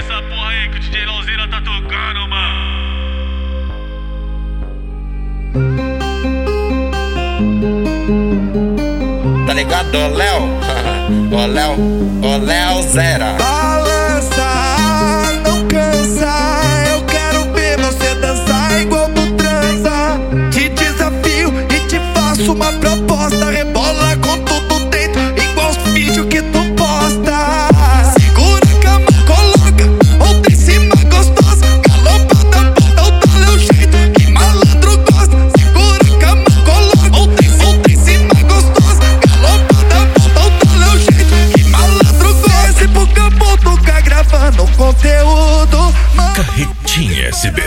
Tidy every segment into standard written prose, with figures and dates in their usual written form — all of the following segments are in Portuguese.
essa porra aí que o DJ Lauzeira tá tocando, mano. Tá ligado, ô Léo? Ô Léo Zera. Balança, não cansa. Eu quero ver você dançar igual tu transa. Te desafio e te faço uma proposta. Rebola com tudo dentro, igual os vídeos que tu posta. Segura a cama, coloca ou em cima gostosa. Galopada, bota o tal é o jeito que malandro gosta. Segura a cama, coloca ou em cima gostosa. Galopada, bota o tal é o jeito que malandro gosta. Esse pro campo tocar gravando conteúdo. Carretinha SB.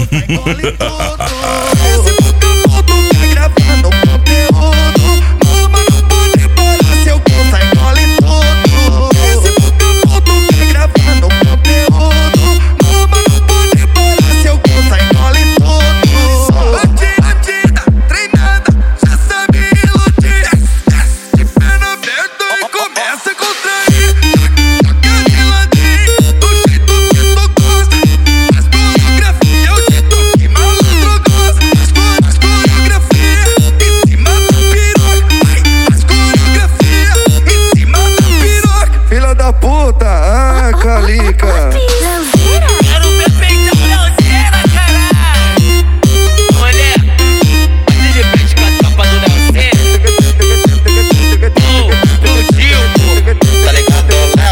Esse pro campo tocar gravando conteúdo. Mama não pode parar, seu cu sai engole tudo. Esse pro campo tocar gravando conteúdo. Mama não pode parar, seu cu sai engole tudo. Bandida, treinada, já sabe iludir. De perna aberta e começa a contrair. Joga de ladinho, do jeito que tu gosta. Faz coreografia, o jeito que malandro gosta. Faz coreografia em cima da piroca. Faz coreografia em cima da piroca. Filha da puta, calica. Quero ver peitão Lauzeira, caralho. Mulher, bate de frente com a tropa do Lauzeira. Tá ligado,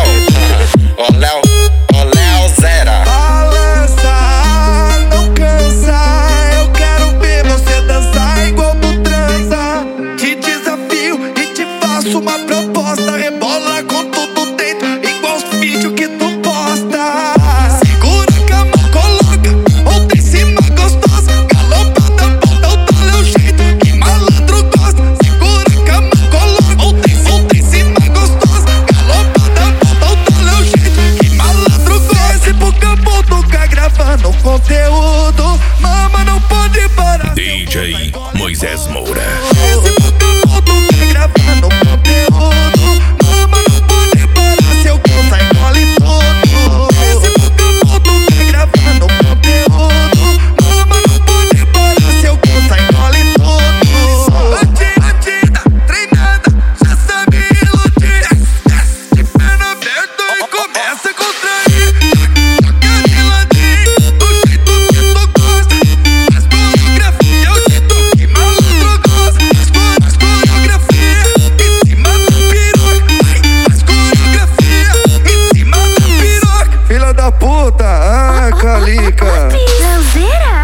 ô Léo Zera. Balança, não cansa. Eu quero ver você dançar igual tu transa. Te desafio e te faço uma proposta. Rebola com tudo dentro, igual os vídeos que tu posta. Segura a cama, coloca ou em cima gostosa. Galopada, bota o tal é o jeito que malandro gosta. Segura a cama, coloca ou em cima gostosa. Galopada, bota o tal é o jeito que malandro gosta. Esse pro campo tocar gravando conteúdo. Mama não pode parar. DJ Moisés Moura. Esse pro campo tocar gravando conteúdo. Mama não pode parar, seu cu sai engole tudo. Esse pro campo tocar gravando conteúdo. Mama não pode parar, seu cu sai engole tudo. Bandida, treinada, já sabe iludir. De perna aberta e começa a contrair. Joga de ladinho, do jeito que tu gosta. Faz coreografia, o jeito que malandro gosta. Faz coreografia em cima da piroca. Faz coreografia em cima da piroca. Filha da puta, calica. Lauzeira?